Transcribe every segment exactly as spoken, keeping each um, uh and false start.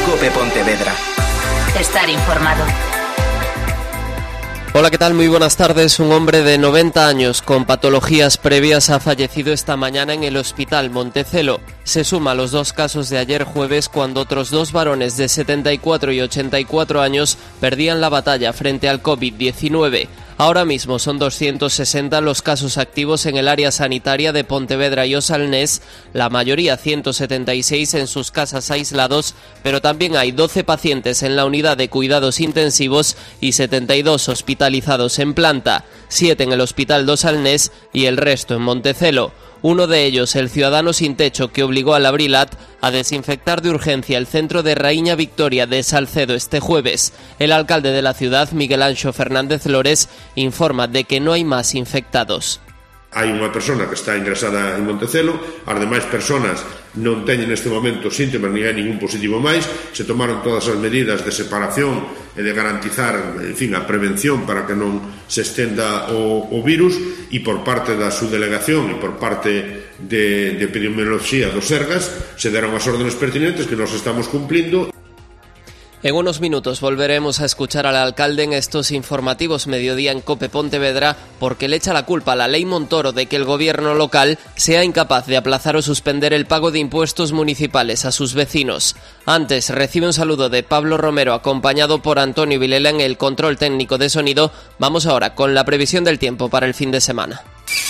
COPE Pontevedra. Estar informado. Hola, ¿qué tal? Muy buenas tardes. Un hombre de noventa años con patologías previas ha fallecido esta mañana en el Hospital Montecelo. Se suma a los dos casos de ayer jueves, cuando otros dos varones de setenta y cuatro y ochenta y cuatro años perdían la batalla frente al COVID diecinueve. Ahora mismo son doscientos sesenta los casos activos en el área sanitaria de Pontevedra y Osalnés, la mayoría ciento setenta y seis en sus casas aislados, pero también hay doce pacientes en la unidad de cuidados intensivos y setenta y dos hospitalizados en planta, siete en el hospital de Osalnés y el resto en Montecelo. Uno de ellos, el ciudadano sin techo que obligó al Abrilat a desinfectar de urgencia el centro de Raíña Victoria de Salcedo este jueves. El alcalde de la ciudad, Miguel Anxo Fernández Lores, informa de que no hay más infectados. Hai unha persona que está ingresada en Montecelo, as demais persoas non teñen neste momento síntomas, nin hai ningún positivo máis, se tomaron todas as medidas de separación e de garantizar, en fin, a prevención para que non se estenda o, o virus, e por parte da subdelegación e por parte de, de epidemioloxía do Sergas se deron as órdenes pertinentes que nos estamos cumplindo. En unos minutos volveremos a escuchar al alcalde en estos informativos mediodía en COPE Pontevedra, porque le echa la culpa a la ley Montoro de que el gobierno local sea incapaz de aplazar o suspender el pago de impuestos municipales a sus vecinos. Antes, recibe un saludo de Pablo Romero, acompañado por Antonio Vilela en el control técnico de sonido. Vamos ahora con la previsión del tiempo para el fin de semana.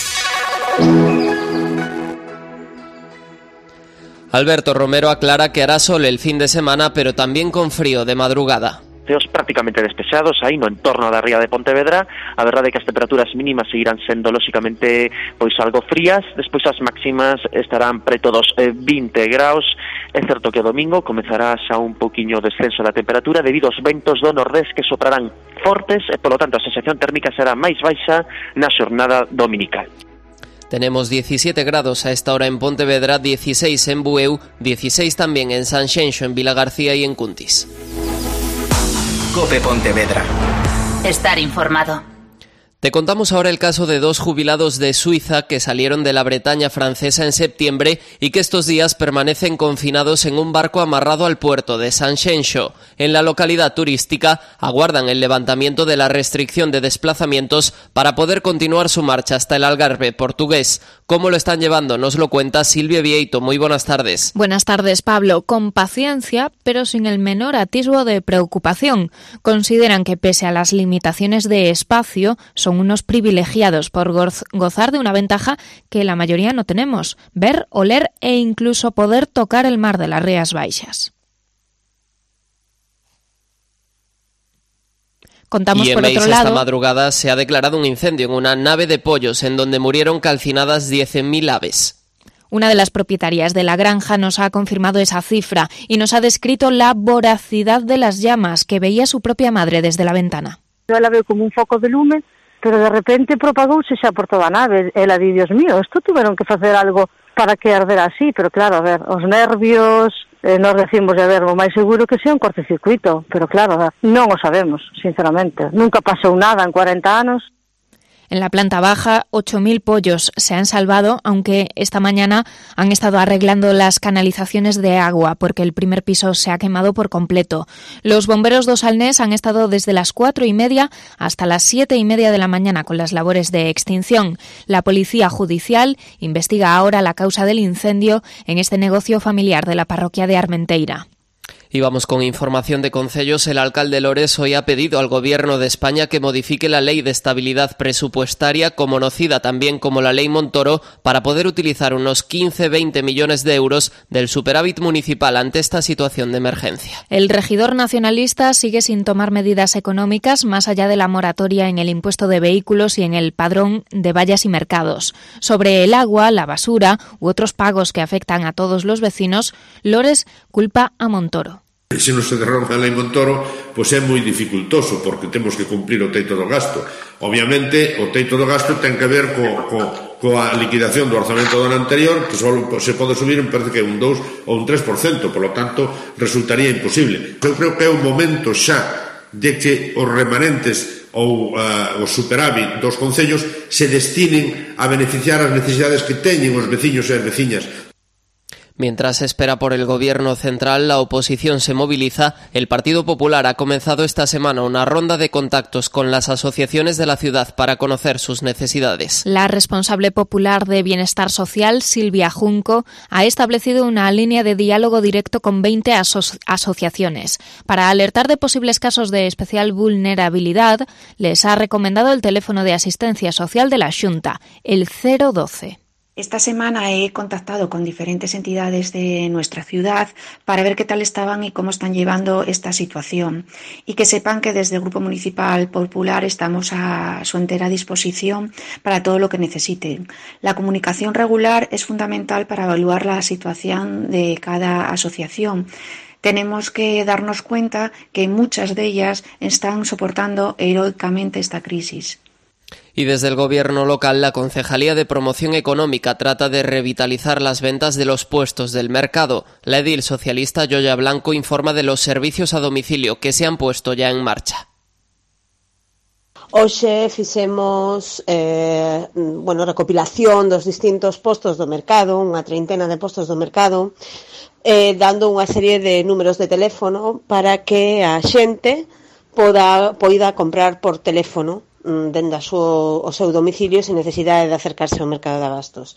Alberto Romero aclara que hará sol el fin de semana, pero tamén con frío de madrugada. Ceos prácticamente despechados aí no entorno da ría de Pontevedra. A verdade é que as temperaturas mínimas seguirán sendo lóxicamente pois algo frías, despois as máximas estarán preto dos eh, vinte graus. É certo que o domingo comezará xa un poquiño o descenso da temperatura debido aos ventos do nordés que soprarán fortes e polo tanto a sensación térmica será máis baixa na xornada dominical. Tenemos diecisiete grados a esta hora en Pontevedra, dieciséis en Bueu, dieciséis también en Sanxenxo, en Vilagarcía y en Cuntis. COPE Pontevedra. Estar informado. Te contamos ahora el caso de dos jubilados de Suiza que salieron de la Bretaña francesa en septiembre y que estos días permanecen confinados en un barco amarrado al puerto de Sanxenxo. En la localidad turística aguardan el levantamiento de la restricción de desplazamientos para poder continuar su marcha hasta el Algarve portugués. ¿Cómo lo están llevando? Nos lo cuenta Silvia Vieito. Muy buenas tardes. Buenas tardes, Pablo. Con paciencia, pero sin el menor atisbo de preocupación. Consideran que pese a las limitaciones de espacio, son unos privilegiados por goz- gozar de una ventaja que la mayoría no tenemos: ver, oler e incluso poder tocar el mar de las Rías Baixas. Contamos y en por Meis otro lado, esta madrugada se ha declarado un incendio en una nave de pollos en donde murieron calcinadas diez mil aves. Una de las propietarias de la granja nos ha confirmado esa cifra y nos ha descrito la voracidad de las llamas que veía su propia madre desde la ventana. Yo la veo como un foco de lume, pero de repente propagouse xa por toda a nave. Ela di, Dios mío, isto tiveron que facer algo para que ardera así, pero claro, a ver, os nervios, eh, nos decimos, a ver, o máis seguro que sea un cortocircuito, pero claro, a ver, non o sabemos, sinceramente. Nunca pasou nada en cuarenta anos. En la planta baja, ocho mil pollos se han salvado, aunque esta mañana han estado arreglando las canalizaciones de agua porque el primer piso se ha quemado por completo. Los bomberos de Osalnés han estado desde las cuatro y media hasta las siete y media de la mañana con las labores de extinción. La policía judicial investiga ahora la causa del incendio en este negocio familiar de la parroquia de Armenteira. Y vamos con información de concellos. El alcalde Lores hoy ha pedido al Gobierno de España que modifique la Ley de Estabilidad Presupuestaria, conocida también como la Ley Montoro, para poder utilizar unos quince a veinte millones de euros del superávit municipal ante esta situación de emergencia. El regidor nacionalista sigue sin tomar medidas económicas más allá de la moratoria en el impuesto de vehículos y en el padrón de vallas y mercados. Sobre el agua, la basura u otros pagos que afectan a todos los vecinos, Lores culpa a Montoro. Se non se derroga a lei Montoro, pois é moi dificultoso, porque temos que cumplir o teito do gasto. Obviamente, o teito do gasto ten que ver co, co, coa liquidación do orzamento do ano anterior, que só se pode subir en parece que un dous ou un tres por cento, por lo tanto, resultaría imposible. Eu creo que é un momento xa de que os remanentes ou uh, o superávit dos concellos se destinen a beneficiar as necesidades que teñen os veciños e as veciñas. Mientras espera por el gobierno central, la oposición se moviliza. El Partido Popular ha comenzado esta semana una ronda de contactos con las asociaciones de la ciudad para conocer sus necesidades. La responsable popular de Bienestar Social, Silvia Junco, ha establecido una línea de diálogo directo con veinte aso- asociaciones. Para alertar de posibles casos de especial vulnerabilidad, les ha recomendado el teléfono de asistencia social de la Xunta, el cero doce. Esta semana he contactado con diferentes entidades de nuestra ciudad para ver qué tal estaban y cómo están llevando esta situación. Y que sepan que desde el Grupo Municipal Popular estamos a su entera disposición para todo lo que necesiten. La comunicación regular es fundamental para evaluar la situación de cada asociación. Tenemos que darnos cuenta que muchas de ellas están soportando heroicamente esta crisis. Y desde el gobierno local, la Concejalía de Promoción Económica trata de revitalizar las ventas de los puestos del mercado. La edil socialista Yoya Blanco informa de los servicios a domicilio que se han puesto ya en marcha. Hoxe fixemos eh, bueno, recopilación dos distintos postos do mercado, unha treintena de postos do mercado, eh, dando unha serie de números de teléfono para que a xente poda, poida comprar por teléfono dende a súa, o seu domicilio sen necesidade de acercarse ao mercado de abastos.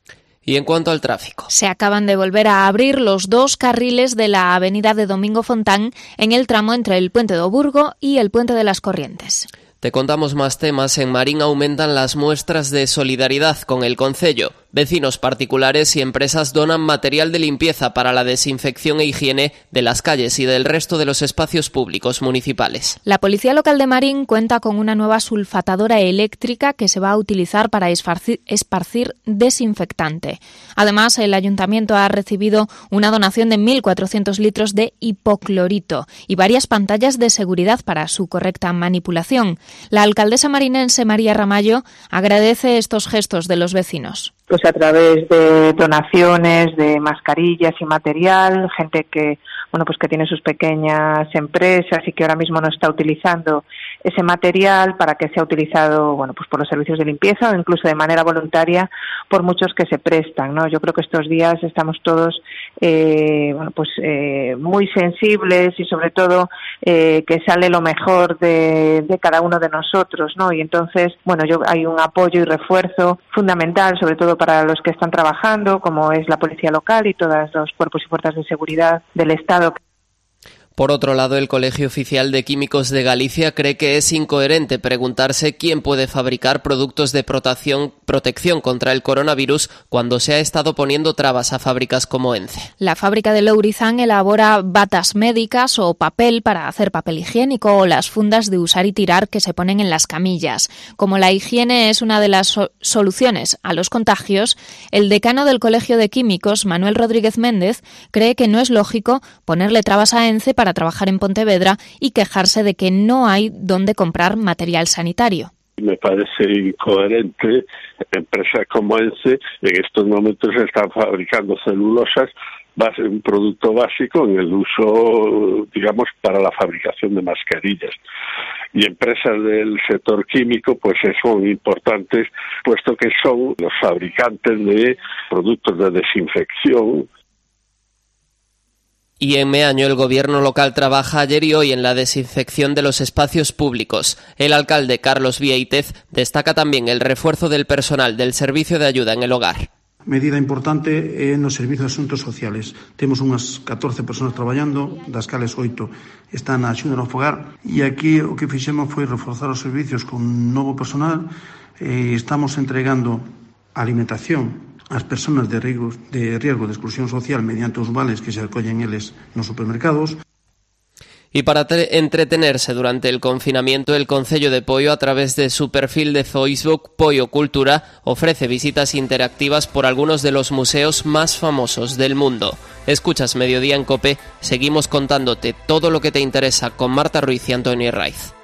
Y en cuanto al tráfico. Se acaban de volver a abrir los dos carriles de la avenida de Domingo Fontán en el tramo entre el Puente do Burgo y el Puente de las Corrientes. Te contamos más temas. En Marín aumentan las muestras de solidaridad con el concello. Vecinos particulares y empresas donan material de limpieza para la desinfección e higiene de las calles y del resto de los espacios públicos municipales. La Policía Local de Marín cuenta con una nueva sulfatadora eléctrica que se va a utilizar para esparcir, esparcir desinfectante. Además, el Ayuntamiento ha recibido una donación de mil cuatrocientos litros de hipoclorito y varias pantallas de seguridad para su correcta manipulación. La alcaldesa marinense María Ramallo agradece estos gestos de los vecinos. Pues a través de donaciones de mascarillas y material, gente que bueno pues que tiene sus pequeñas empresas y que ahora mismo no está utilizando ese material para que sea utilizado bueno pues por los servicios de limpieza o incluso de manera voluntaria por muchos que se prestan, ¿no? Yo creo que estos días estamos todos eh, bueno pues eh, muy sensibles y sobre todo eh, que sale lo mejor de, de cada uno de nosotros, ¿no? Y entonces bueno yo hay un apoyo y refuerzo fundamental sobre todo para los que están trabajando, como es la policía local y todos los cuerpos y fuerzas de seguridad del Estado. Por otro lado, el Colegio Oficial de Químicos de Galicia cree que es incoherente preguntarse quién puede fabricar productos de protección, protección contra el coronavirus cuando se ha estado poniendo trabas a fábricas como ENCE. La fábrica de Lourizán elabora batas médicas o papel para hacer papel higiénico o las fundas de usar y tirar que se ponen en las camillas. Como la higiene es una de las so- soluciones a los contagios, el decano del Colegio de Químicos, Manuel Rodríguez Méndez, cree que no es lógico ponerle trabas a ENCE para para trabajar en Pontevedra y quejarse de que no hay dónde comprar material sanitario. Me parece incoherente. Empresas como ENCE en estos momentos están fabricando celulosas, un producto básico en el uso, digamos, para la fabricación de mascarillas. Y empresas del sector químico, pues son importantes, puesto que son los fabricantes de productos de desinfección. Y en Meaño el gobierno local trabaja ayer y hoy en la desinfección de los espacios públicos. El alcalde Carlos Vieitez destaca también el refuerzo del personal del servicio de ayuda en el hogar. Medida importante en los servicios de asuntos sociales. Temos unhas catorce persoas traballando, das cales oito están na axuda no fogar, e aquí o que fixemos foi reforzar os servicios con novo personal. Eh, estamos entregando alimentación as persoas de riesgo, de riesgo de exclusión social mediante os vales que se recollen eles nos supermercados. Y para entretenerse durante el confinamiento, el Concello de Poio, a través de su perfil de Facebook Poio Cultura, ofrece visitas interactivas por algunos de los museos más famosos del mundo. Escuchas Mediodía en COPE, seguimos contándote todo lo que te interesa con Marta Ruiz y Antonio Raiz.